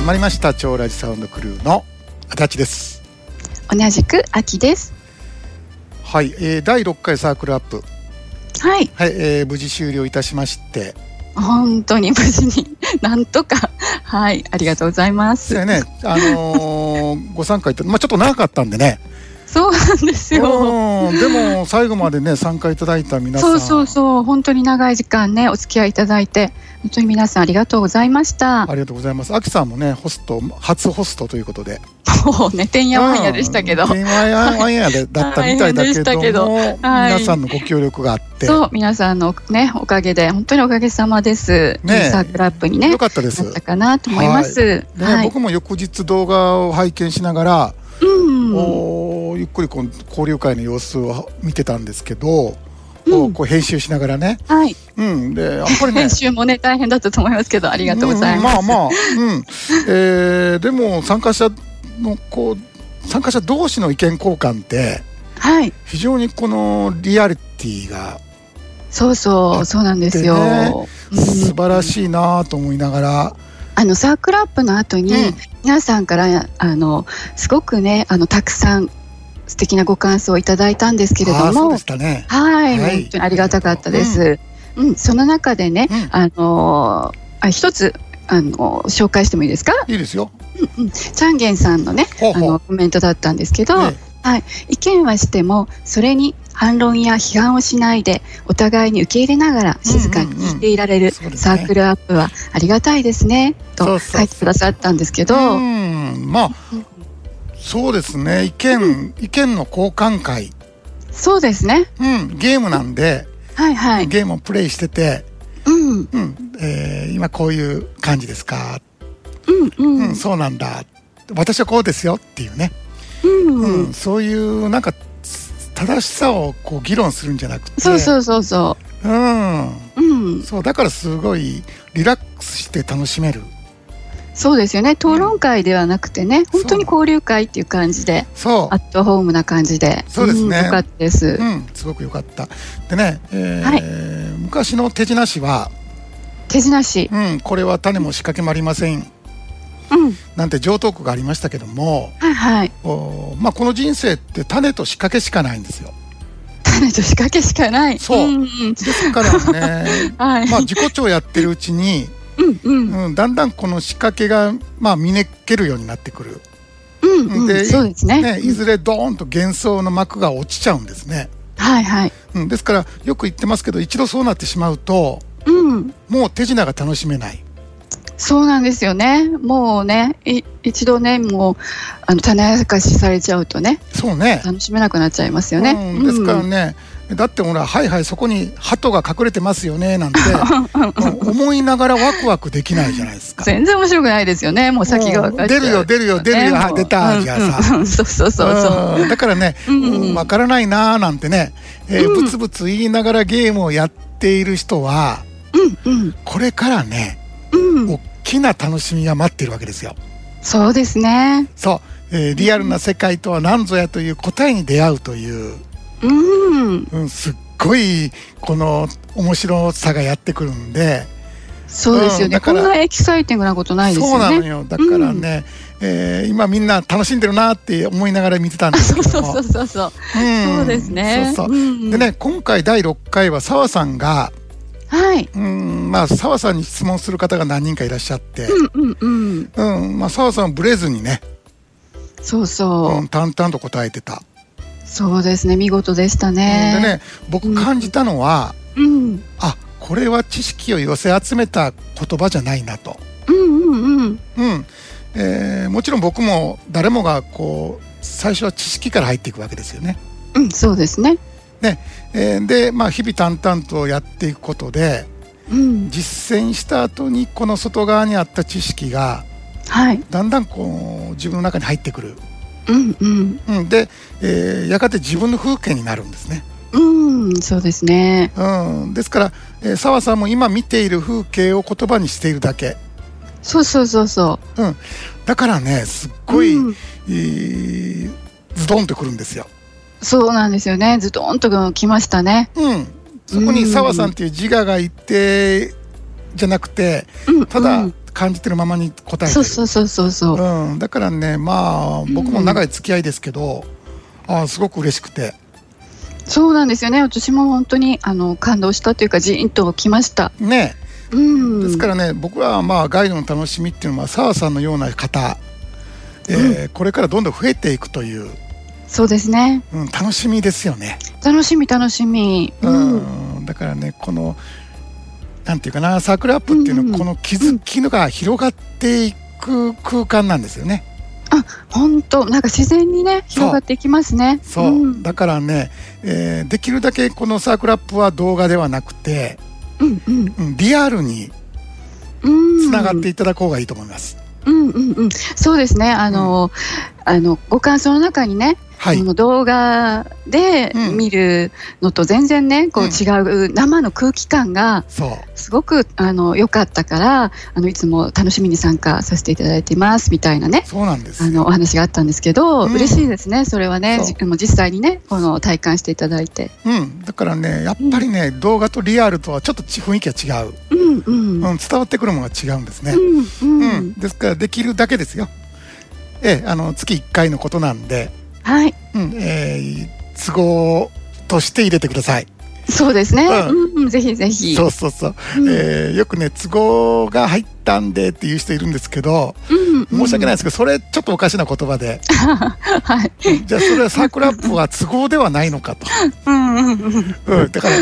始まりました超ラジサウンドクルーの足立です。 同じく秋です。 はい、第6回サークルアップ、 はい、 はい、無事終了いたしまして、 本当に無事になんとかはい、ありがとうございます。 でね、ご参加いただいて、ちょっと長かったんでね。 そうなんですよ。 でも最後までね参加いただいた皆さん、 そう本当に長い時間ねお付き合いいただいて本当に皆さんありがとうございました。 ありがとうございます。秋さんもね初ホストということで、 もうねてんやわんやでしたけど、 てんやわんやだったみたいだけども、皆さんのご協力があって、 そう皆さんのねおかげで本当におかげさまですね。サークルアップにねよかったです。 なったかなと思います。 僕も翌日動画を拝見しながら、ゆっくりこう交流会の様子を見てたんですけど、こう編集しながらね、でやっぱりね編集もね大変だったと思いますけどありがとうございます。 でも参加者同士の意見交換って、非常にこのリアリティがそうなんですよ。 素晴らしいなと思いながら、 サークルアップの後に、皆さんからすごくねたくさん素敵なご感想をいただいたんですけれども、 そうでしたね。 本当にありがたかったです。その中でね、一つ紹介してもいいですか？ いいですよ。 チャンゲンさんのねコメントだったんですけど、意見はしてもそれに反論や批判をしないでお互いに受け入れながら静かに聞いていられるサークルアップはありがたいですねと書いてくださったんですけど、 そうですね、意見の交換会、 そうですね、 ゲームなんで、ゲームをプレイしてて、今こういう感じですか、そうなんだ、私はこうですよっていうね、そういうなんか正しさをこう議論するんじゃなくて、そうだからすごいリラックスして楽しめる。 そうですよね、討論会ではなくてね、本当に交流会っていう感じで、アットホームな感じで、 そうですね、 よかったです。 すごくよかった。でね、昔の手品師は手品師、 これは種も仕掛けもありません、なんて上等句がありましたけども、この人生って種と仕掛けしかないんですよ。 種と仕掛けしかない。 ですからね、自己調やってるうちにだんだんこの仕掛けが見抜けるようになってくる。 そうですね。 いずれドーンと幻想の幕が落ちちゃうんですね。ですからよく言ってますけど、一度そうなってしまうと、もう手品が楽しめない。 そうなんですよね。もうね、一度ね、もう種明かしされちゃうとね、楽しめなくなっちゃいますよね。 ですからね、だってほら、そこに鳩が隠れてますよねなんて思いながらワクワクできないじゃないですか。 全然面白くないですよね。もう先が分かっちゃう。 出るよ出たじゃあさ、 そうだからね、分からないなーなんてね、ブツブツ言いながらゲームをやっている人は、これからね、大きな楽しみが待っているわけですよ。 そうですね。 リアルな世界とは何ぞやという答えに出会うという、すっごいこの面白さがやってくるんで。 そうですよね。こんなエキサイティングなことないですよね。 そうなのよ。だからね、今みんな楽しんでるなって思いながら見てたんですけども、 そうですね。 でね、今回第6回は澤さんが、澤さんに質問する方が何人かいらっしゃって、澤さんはブレずにね、淡々と答えてた。 そうですね、見事でしたね。 でね、僕感じたのは、これは知識を寄せ集めた言葉じゃないなと。もちろん僕も誰もがこう最初は知識から入っていくわけですよね。 そうですね。 で、日々淡々とやっていくことで、実践した後にこの外側にあった知識が、だんだんこう自分の中に入ってくる。で、やがて自分の風景になるんですね。 そうですね。 ですから澤さんも今見ている風景を言葉にしているだけ。だからね、すっごい、ズドンとくるんですよ。 そうなんですよね。ズドンときましたね。 そこに澤さんっていう自我がいてじゃなくて、ただ感じてるままに答えてる。 そうそうそうそうそう、 だからね、まあ僕も長い付き合いですけど、すごく嬉しくて。 そうなんですよね。私も本当に感動したというか、ジーンときましたね。ですからね、僕はまあガイドの楽しみっていうのは澤さんのような方、これからどんどん増えていくという。 そうですね、 楽しみですよね。 楽しみ楽しみ。 だからね、このなんていうかな、サークルアップっていうのはこの気づきのが広がっていく空間なんですよね。 本当なんか自然にね広がっていきますね。 そう、だからね、できるだけこのサークルアップは動画ではなくて、リアルにつながっていただく方がいいと思います。 そうですね。ご感想の中にね、動画で見るのと全然ね、こう違う生の空気感がすごく良かったから、いつも楽しみに参加させていただいてますみたいなね、 そうなんです、 お話があったんですけど、嬉しいですね。それはね、実際にねこの体感していただいて、 だからね、やっぱりね、動画とリアルとはちょっと雰囲気が違う、伝わってくるものが違うんですね。ですからできるだけですよ。月1回のことなんで、都合として入れてください。 そうですね、ぜひぜひ。 そうそうそう、よくね、都合が入ったんでっていう人いるんですけど、申し訳ないですけど、それちょっとおかしな言葉で、じゃあそれはサークルアップは都合ではないのかと。だから、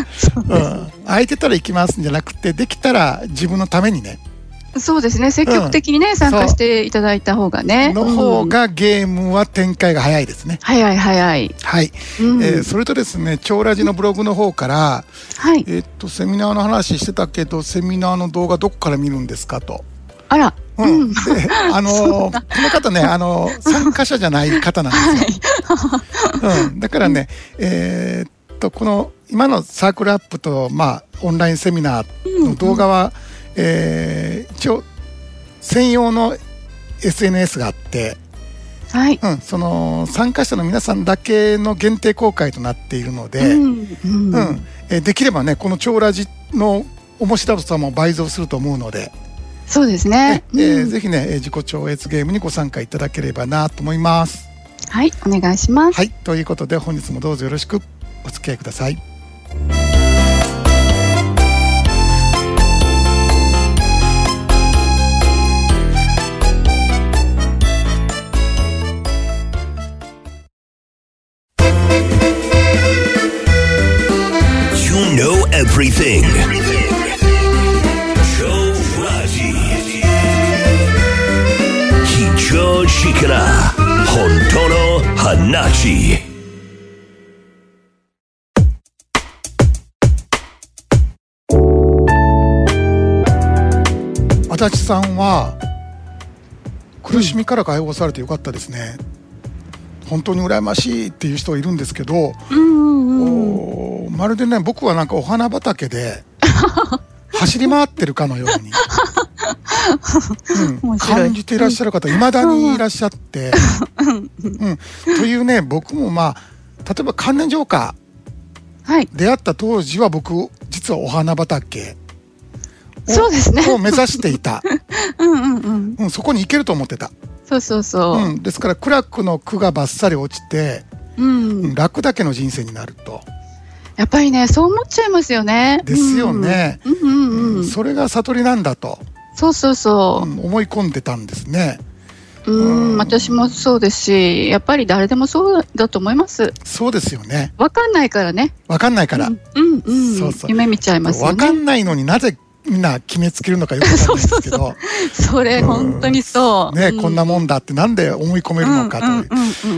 空いてたら行きますんじゃなくて、できたら自分のためにね。そうですね、 積極的にね、参加していただいた方がね、 の方がゲームは展開が早いですね。 早い。 はい、それとですね、超ラジのブログの方から、セミナーの話してたけど、セミナーの動画どこから見るんですかと。 あら、 この方ね、参加者じゃない方なんですよ。だからね、この今のサークルアップと、オンラインセミナーの動画は、一応専用の SNS があって、その参加者の皆さんだけの限定公開となっているので、できればね、この超ラジの面白さも倍増すると思うので、 そうですね、 ぜひね、自己超越ゲームにご参加いただければなと思います。 はい、お願いします。 はい、ということで本日もどうぞよろしくお付き合いください。 Everything. Choraji. Hichoshi kara hontou no hanashi. 足立さんは苦しみから解放されてよかったですね。本当に羨ましいっていう人いるんですけど、まるでね、僕はなんかお花畑で走り回ってるかのように、感じていらっしゃる方いまだにいらっしゃって、というね、僕も例えば関連浄化、出会った当時は僕実はお花畑を目指していた。そこに行けると思ってた。ですから苦楽の苦がバッサリ落ちて、楽だけの人生になると。 やっぱりね、そう思っちゃいますよね。 ですよね。それが悟りなんだと。思い込んでたんですね。 私もそうですし、やっぱり誰でもそうだと思います。 そうですよね。 分かんないからね。 分かんないから。 夢見ちゃいますよね。 分かんないのになぜみんな決めつけるのかよくわかんないんですけど、 それ本当にそうね、こんなもんだってなんで思い込めるのかという。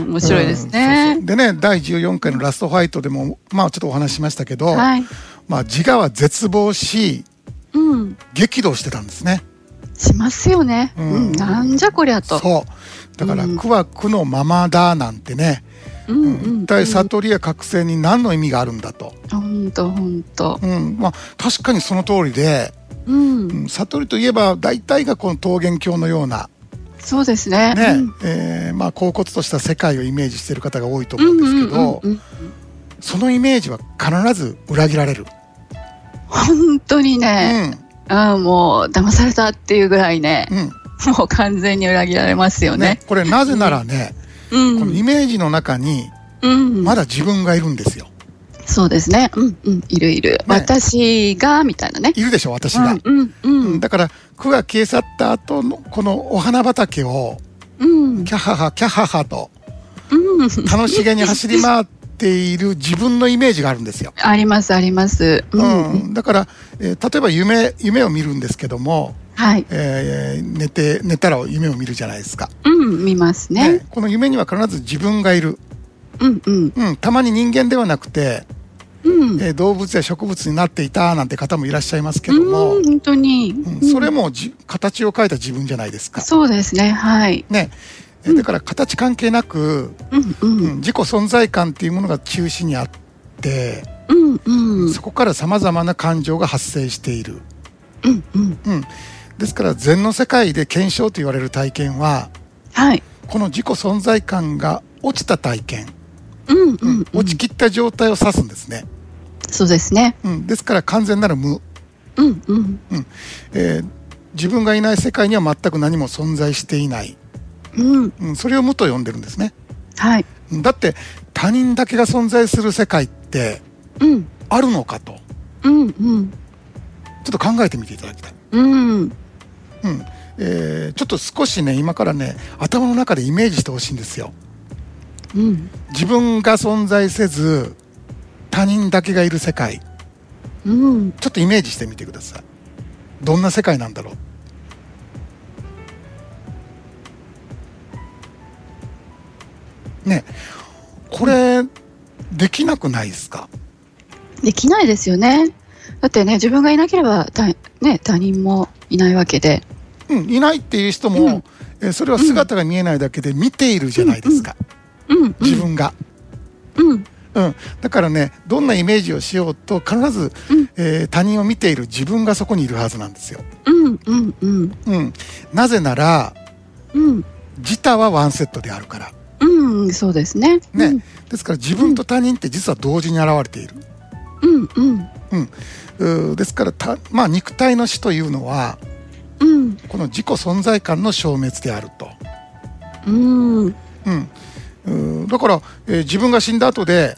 面白いですね。 でね、第14回のラストファイトでもちょっとお話ししましたけど、自我は絶望し、激怒してたんですね。 しますよね。なんじゃこりゃと。 そうだから苦は苦のままだなんてね、一体悟りや覚醒に何の意味があるんだと。 本当。 確かにその通りで、悟りといえば大体がこの桃源郷のような、 そうですね。 恍惚とした世界をイメージしている方が多いと思うんですけど、そのイメージは必ず裏切られる。 本当にね、 もう騙されたっていうぐらいね、もう完全に裏切られますよね。 これなぜならね、このイメージの中にまだ自分がいるんですよ。 そうですね。いるいる。私がみたいなね。 いるでしょ、私が。だから区が消え去った後のこのお花畑をキャハハキャハハと楽しげに走り回っている自分のイメージがあるんですよ。 ありますあります。 だから例えば夢を見るんですけども、寝たら夢を見るじゃないですか。 見ますね。 この夢には必ず自分がいる。たまに人間ではなくて、動物や植物になっていたなんて方もいらっしゃいますけども、 本当に、 それも形を変えた自分じゃないですか。 そうですね。はいね、だから形関係なく、自己存在感っていうものが中心にあって、そこからさまざまな感情が発生している。ですから禅の世界で検証と言われる体験は、この自己存在感が落ちた体験、落ちきった状態を指すんですね。 そうですね。 ですから完全なる無、自分がいない世界には全く何も存在していない、それを無と呼んでるんですね。だって他人だけが存在する世界ってあるのかと、ちょっと考えてみていただきたい。ちょっと少しね、今からね、頭の中でイメージしてほしいんですよ。自分が存在せず他人だけがいる世界、ちょっとイメージしてみてください。どんな世界なんだろうね。これできなくないですか？ できないですよね。だってね、自分がいなければ他人もいないわけで、 いないっていう人も、それは姿が見えないだけで見ているじゃないですか、自分が。だからね、どんなイメージをしようと必ず、他人を見ている自分がそこにいるはずなんですよ。なぜなら、自他はワンセットであるから。 そうですね。 ですから自分と他人って実は同時に現れている。ですから肉体の死というのは、この自己存在感の消滅であると。だから、自分が死んだ後で、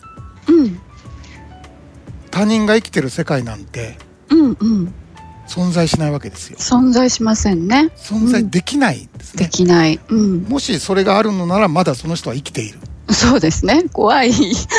他人が生きてる世界なんて、存在しないわけですよ。 存在しませんね。 存在できないですね。 できない。 もしそれがあるのならまだその人は生きている。 そうですね。怖い。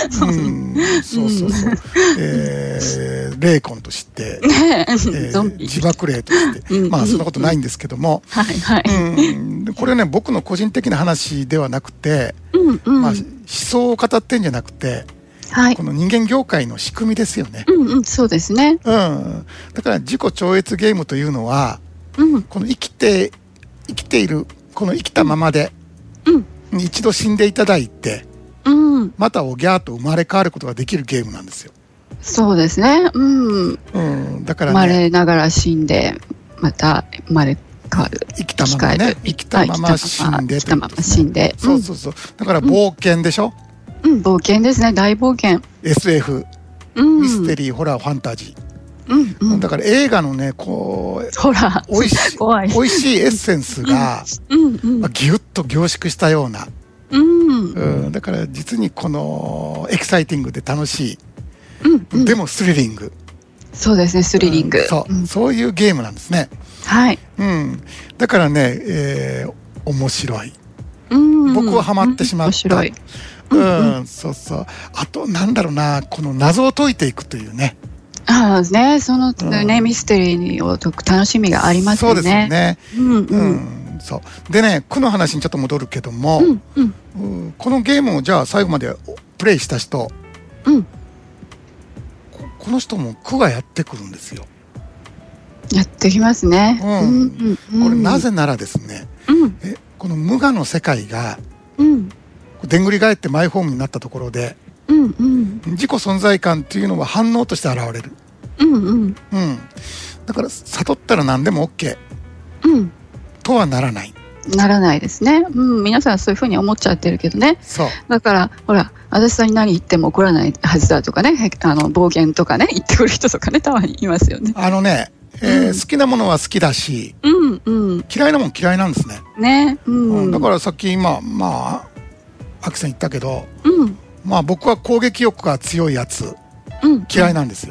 霊魂として、自爆霊として、そんなことないんですけども、これね、僕の個人的な話ではなくて、思想を語ってんじゃなくて、この人間業界の仕組みですよね。 そうですね。 だから自己超越ゲームというのは、この生きているこの生きたままで、一度死んでいただいて、またおぎゃーと生まれ変わることができるゲームなんですよ。 そうですね。 だからね、 生まれながら死んでまた生まれ変わる。 生きたままね、生きたまま死んで、そうだから冒険でしょ。 冒険ですね。大冒険。 SF、ミステリー、ホラー、ファンタジー、だから映画のね、こうホラー、 おいしいエッセンスがギュッと凝縮したような、だから実にこのエキサイティングで楽しい、でもスリリング。 そうですね、スリリング、 そういうゲームなんですね。だからね、面白い。僕はハマってしまった。面白い。あとなんだろうな、この謎を解いていくというね。 そのね、ミステリーを解く楽しみがありますよね。そうですよね。 でね、句の話にちょっと戻るけども、このゲームをじゃあ最後までプレイした人、この人も句がやってくるんですよ。 やってきますね。 これなぜならですね、この無我の世界がでんぐり返ってマイホームになったところで、自己存在感っていうのは反応として現れる。だから悟ったら何でも OK、とはならない。 ならないですね。皆さんそういうふうに思っちゃってるけどね。だからほら、足立さんに何言っても怒らないはずだとかね、暴言とかね言ってくる人とかね、たまにいますよね。 好きなものは好きだし、嫌いなもん嫌いなんですね。だからさっき今アキさん言ったけど、僕は攻撃欲が強いやつ、嫌いなんですよ。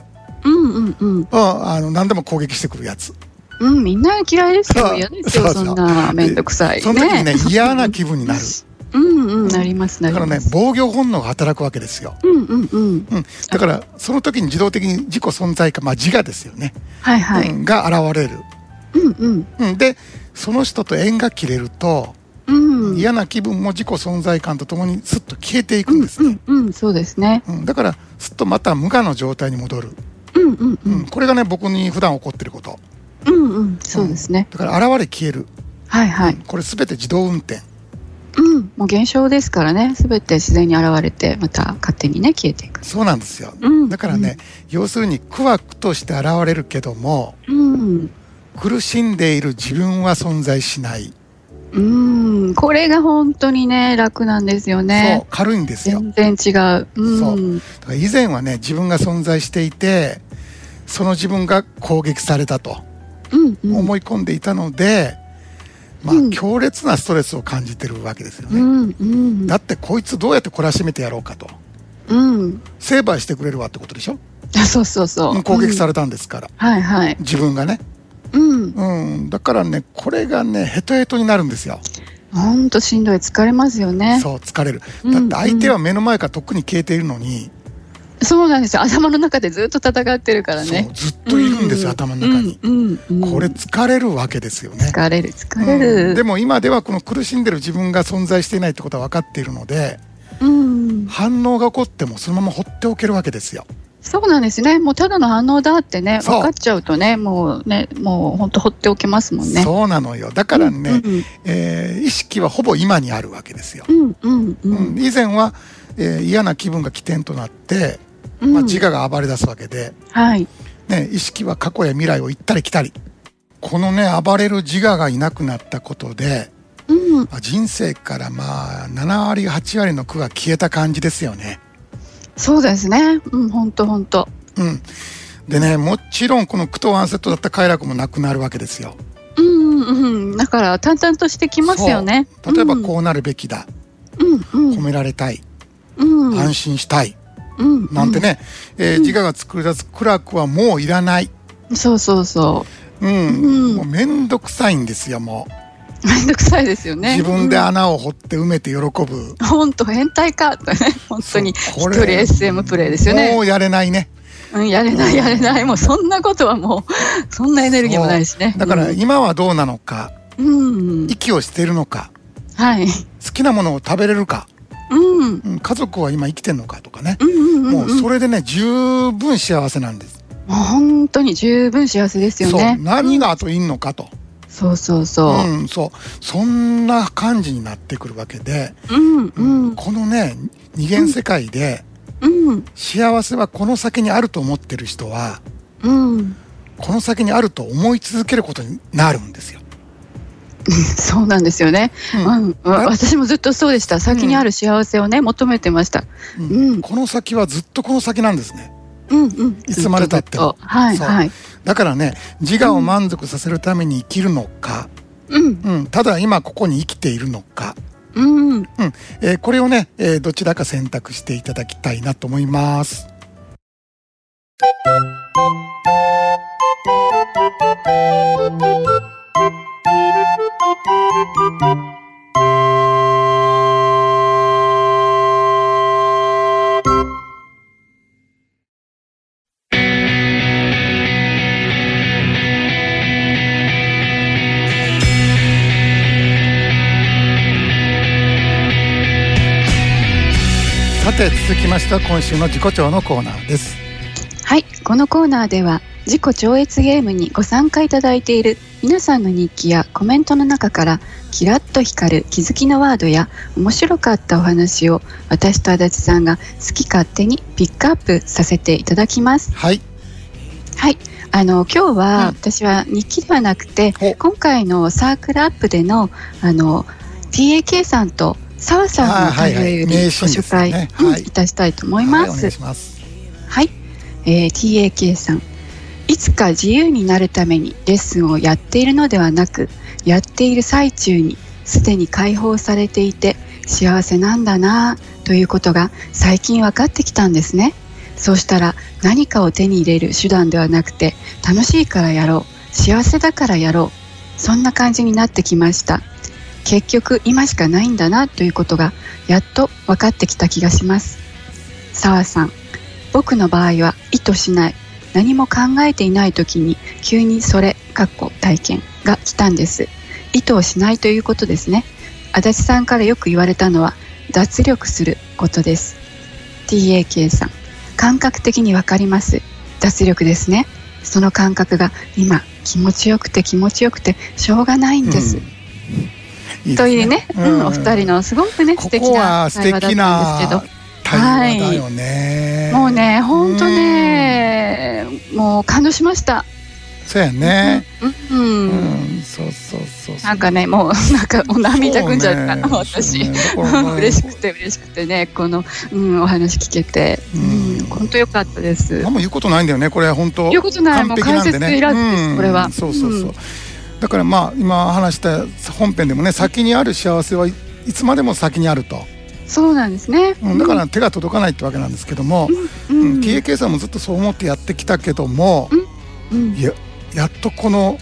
何でも攻撃してくるやつ。 みんな嫌いですよ。嫌ですよ、そんなめんどくさい。 その時にね、嫌な気分になる。 なります。 だからね、防御本能が働くわけですよ。だからその時に自動的に自己存在感、自我ですよね、が現れる。でその人と縁が切れると、嫌な気分も自己存在感とともにすっと消えていくんですね。 そうですね。 だからすっとまた無我の状態に戻る。これがね、僕に普段起こってること。 そうですね。 だから現れ消える。これすべて自動運転。 もう現象ですからね、すべて自然に現れてまた勝手にね消えていく。 そうなんですよ。だからね、要するに苦悪として現れるけども、苦しんでいる自分は存在しない。 これが本当にね、楽なんですよね。 そう、軽いんですよ。 全然違う。 そうだから以前はね、自分が存在していて、その自分が攻撃されたと思い込んでいたので、強烈なストレスを感じてるわけですよね。だってこいつどうやって懲らしめてやろうかと、成敗してくれるわってことでしょ。 そう攻撃されたんですから、自分がね。だからね、これがね、ヘトヘトになるんですよ。 ほんとしんどい、疲れますよね。 そう、疲れる。だって相手は目の前からとっくに消えているのに、 そうなんですよ。頭の中でずっと戦ってるからね。 ずっといるんですよ、頭の中に。これ疲れるわけですよね。 疲れる。 でも今ではこの苦しんでる自分が存在していないってことは分かっているので、反応が起こってもそのまま放っておけるわけですよ。 そうなんですね。もうただの反応だってね、分かっちゃうとね、もう本当放っておけますもんね。 そうなのよ。だからね、意識はほぼ今にあるわけですよ。以前は、嫌な気分が起点となって、自我が暴れ出すわけで、意識は過去や未来を行ったり来たり。このね、暴れる自我がいなくなったことで、人生から7割8割の苦が消えた感じですよね。 そうですね。本当。 でね、もちろんこの苦とワンセットだった快楽もなくなるわけですよ。 だから淡々としてきますよね。 例えばこうなるべきだ、褒められたい、安心したい、なんてね、自我が作り出す苦楽はもういらない。 そう。 もうめんどくさいんですよ。もうめんどくさいですよね。 自分で穴を掘って埋めて喜ぶ。 本当変態かとね、本当に一人 SM プレイですよね。 もうやれないね。 やれない。もうそんなことはもうそんなエネルギーもないしね。 だから今はどうなのか、息をしているのか、好きなものを食べれるか、家族は今生きてるのかとかね、もうそれでね、十分幸せなんです。 もう本当に十分幸せですよね。 何があといんのかと。そんな感じになってくるわけで、このね、二元世界で、幸せはこの先にあると思ってる人は、この先にあると思い続けることになるんですよ。 そうなんですよね。私もずっとそうでした。先にある幸せをね、求めてました。 この先はずっとこの先なんですね。いつまでたっても。だからね、自我を満足させるために生きるのか、ただ今ここに生きているのか、これをね、どちらか選択していただきたいなと思います。さて、続きましては今週の自己調のコーナーです。 はい、このコーナーでは自己超越ゲームにご参加いただいている皆さんの日記やコメントの中からキラッと光る気づきのワードや面白かったお話を私と足立さんが好き勝手にピックアップさせていただきます。今日は私は日記ではなくて、今回のサークルアップでのTAK さんと澤さんのお便りご紹介いたしたいと思います。TAK さん、 いつか自由になるためにレッスンをやっているのではなく、やっている最中にすでに解放されていて幸せなんだなということが最近分かってきたんですね。そうしたら何かを手に入れる手段ではなくて、楽しいからやろう、幸せだからやろう、そんな感じになってきました。結局今しかないんだなということがやっと分かってきた気がします。澤さん、僕の場合は意図しない、何も考えていない時に急にそれ体験が来たんです。意図をしないということですね。足立さんからよく言われたのは脱力することです。 TAK さん、感覚的にわかります。脱力ですね。その感覚が今気持ちよくて気持ちよくてしょうがないんです、いいですね、というね、お二人のすごくね素敵な会話だったんですけど、 対話だよね、 もうね本当ね、もう感動しました。 そうやね、そうなんかね、もうなんかもう涙ぐんじゃうかな、私、嬉しくてね、この、お話聞けて、本当良かったです。 何も言うことないんだよね、これは本当言うことない、もう解説いらずです、これは。 そうだからまあ今話した本編でもね、先にある幸せはいつまでも先にあると。 そうなんですね、 だから手が届かないってわけなんですけども、TAK さんもずっとそう思ってやってきたけども、やっとこの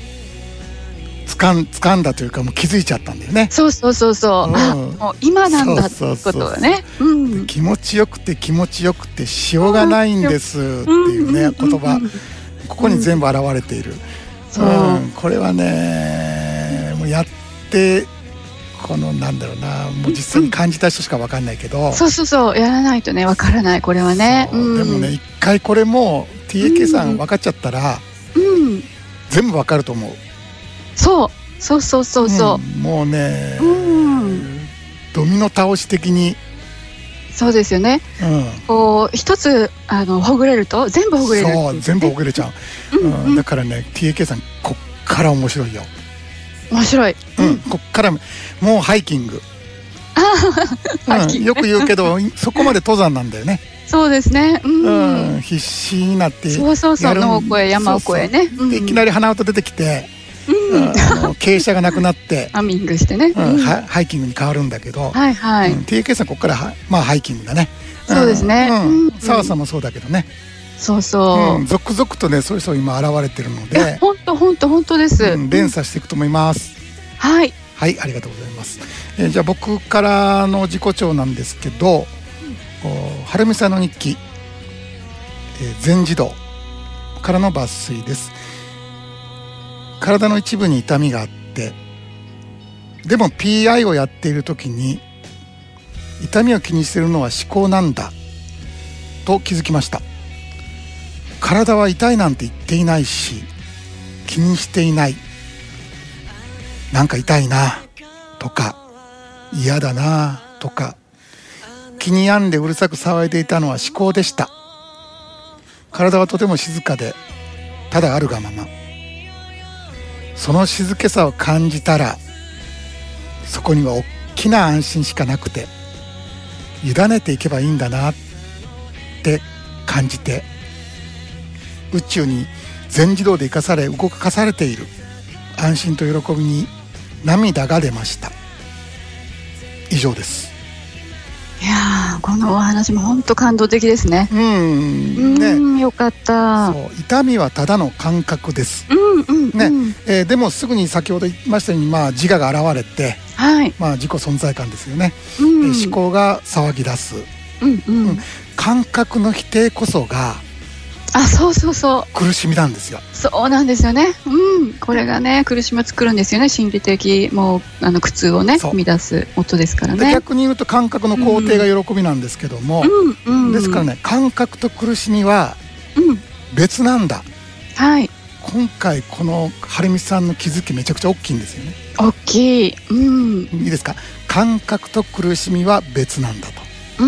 掴んだというか、もう気づいちゃったんだよね。 そう、もう今なんだってことがね、 気持ちよくて気持ちよくてしょうがないんですっていうね、言葉、ここに全部現れている。これはね、もうやってこのなんだろうな、もう実際に感じた人しか分かんないけど、 そうやらないとね分からない、これはね。 でもね、一回これも TAK さん分かっちゃったら、全部分かると思う。そう、もうね、ドミノ倒し的に。そうですよね、こう一つほぐれると全部ほぐれる、そう、全部ほぐれちゃう。だからね TAK さん、こっから面白いよ。面白い、こっからもうハイキング、よく言うけどそこまで登山なんだよね。そうですね、必死になってやる、野を越え山を越えね、でいきなり鼻歌出てきて、傾斜がなくなってアミングしてね、ハイキングに変わるんだけど、TAK さんここからまあハイキングだね。そうですね、澤さんもそうだけどね。続々とね、そういう人今現れてるので、本当です。連鎖していくと思います。はい、ありがとうございます。じゃあ僕からの自己調なんですけど、はるみさんの日記、全自動からの抜粋です。体の一部に痛みがあって、でも PI をやっている時に痛みを気にしているのは思考なんだと気づきました。体は痛いなんて言っていないし、気にしていない。なんか痛いなとか嫌だなとか気に病んでうるさく騒いでいたのは思考でした。体はとても静かでただあるがまま。その静けさを感じたら、そこには大きな安心しかなくて、委ねていけばいいんだなって感じて、宇宙に全自動で生かされ動かされている安心と喜びに涙が出ました。以上です。いやー、このお話も本当感動的ですね。よかった。痛みはただの感覚です。でもすぐに先ほど言いましたように、自我が現れて、自己存在感ですよね。思考が騒ぎ出す。感覚の否定こそが苦しみなんですよ。そうなんですよね。これがね、苦しみを作るんですよね。心理的もう苦痛をね生み出す音ですからね。逆に言うと感覚の肯定が喜びなんですけども、ですからね、感覚と苦しみは別なんだ。今回このはるみさんの気づきめちゃくちゃ大きいんですよね。大きい。いいですか。感覚と苦しみは別なんだと。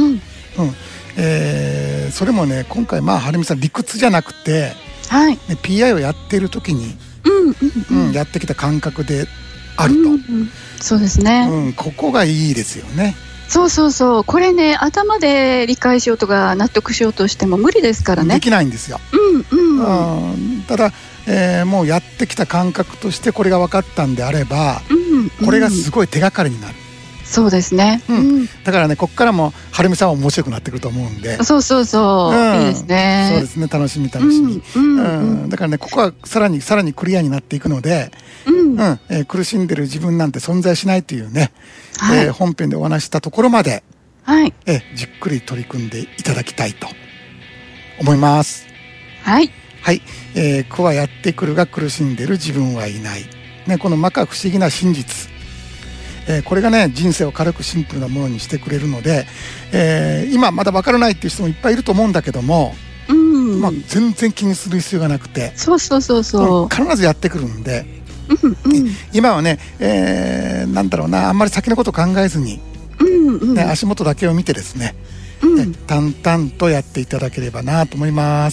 それもね、今回はるみさん理屈じゃなくて、PI をやっている時にやってきた感覚であると。そうですね。ここがいいですよね。 そうそうそう、これね、頭で理解しようとか納得しようとしても無理ですからね。 できないんですよ。ただ、もうやってきた感覚としてこれが分かったんであれば、これがすごい手がかりになる。 そうですね、 だからね、ここからもはるみさんは面白くなってくると思うんで、 そうそうそう、いいですね。 そうですね、楽しみ楽しみ。だからね、ここはさらにクリアになっていくので、苦しんでる自分なんて存在しないというね、本編でお話したところまで、じっくり取り組んでいただきたいと思います。 はい、 苦はやってくるが苦しんでる自分はいない、ね、この摩訶不思議な真実、これがね、人生を軽くシンプルなものにしてくれるので、今まだ分からないっていう人もいっぱいいると思うんだけども、全然気にする必要がなくて、必ずやってくるんで、今はね、なんだろうな、あんまり先のこと考えずに、足元だけを見てですね、淡々とやっていただければなと思います。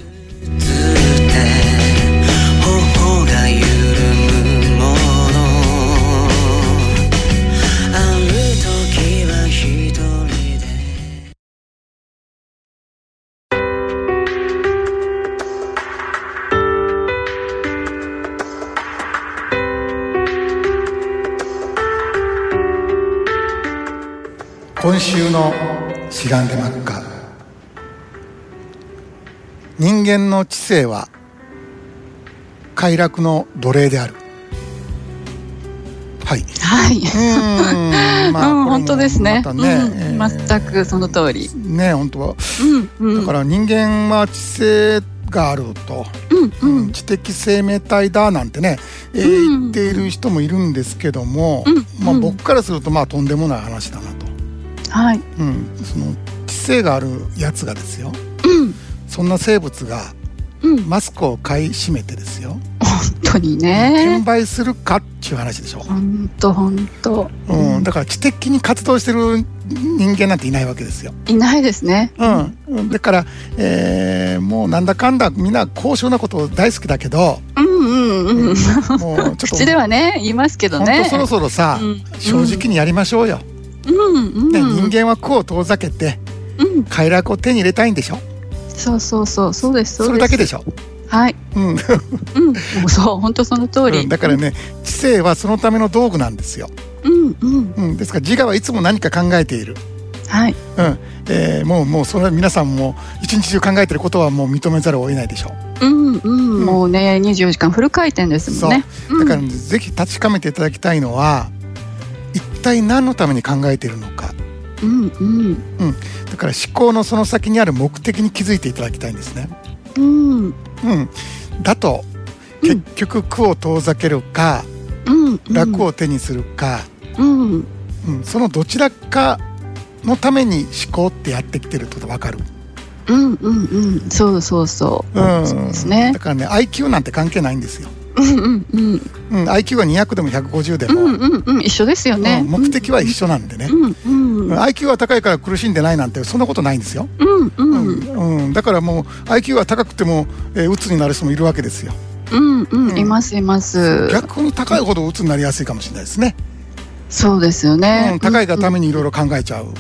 今週のしがんで真っ赤。人間の知性は快楽の奴隷である。はい。 本当ですね。全くその通り。 ね、本当は。だから人間は知性があると、知的生命体だなんてね、言っている人もいるんですけども、僕からするととんでもない話だなと。その知性があるやつがですよ、そんな生物がマスクを買い占めてですよ、 本当にね、 転売するかっていう話でしょ。 本当、 だから知的に活動してる人間なんていないわけですよ。 いないですね。 だから、もうなんだかんだみんな高尚なこと大好きだけど、もうちょっと口ではね言いますけどね、 本当そろそろさ、正直にやりましょうよ。人間は苦を遠ざけて快楽を手に入れたいんでしょ。 そうです。 それだけでしょ。 そう、本当その通り。 だからね、知性はそのための道具なんですよ。ですから自我はいつも何か考えている。もうそれは皆さんも一日中考えていることはもう認めざるを得ないでしょう。 もうね、24時間フル回転ですもんね。 だから、ぜひ確かめていただきたいのは、一体何のために考えているのか。だから思考のその先にある目的に気づいていただきたいんですね。だと結局苦を遠ざけるか、楽を手にするか、そのどちらかのために思考ってやってきてるってこと分かる。 そうですね。 だからね、IQ なんて関係ないんですよ。IQ が200でも150でも一緒ですよね。 目的は一緒なんでね。IQ は高いから苦しんでないなんてそんなことないんですよ。だからもう IQ は高くても鬱になる人もいるわけですよ。 いますいます。 逆に高いほど鬱になりやすいかもしれないですね。 そうですよね。 高いがためにいろいろ考えちゃう。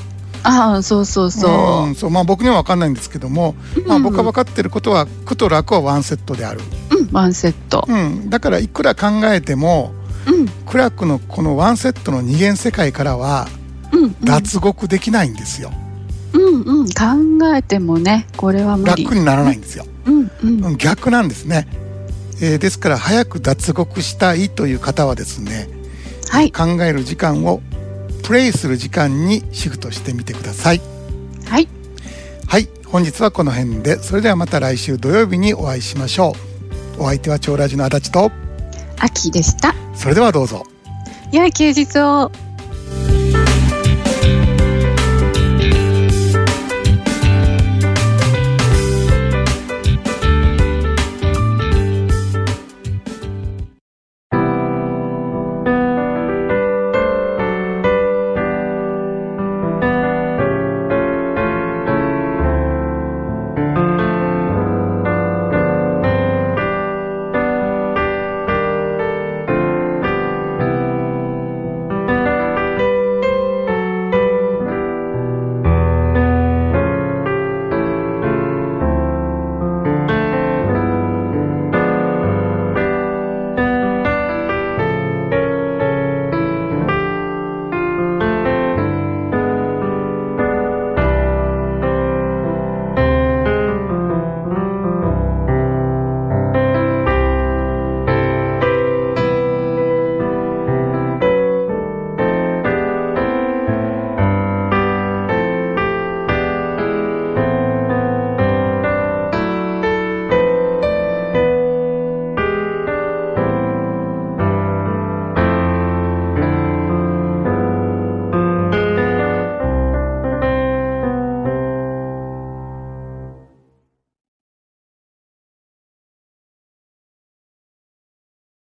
僕には分かんないんですけども、僕が分かっていることは、苦と楽はワンセットである。 ワンセット。 だからいくら考えても、苦楽のこのワンセットの二元世界からは脱獄できないんですよ。 考えてもね、これは無理。 楽にならないんですよ。逆なんですね。ですから早く脱獄したいという方はですね、考える時間をプレイする時間にシフトしてみてください。はい、本日はこの辺で、それではまた来週土曜日にお会いしましょう。お相手は超ラジの足立とあきでした。 それではどうぞ。 良い休日を。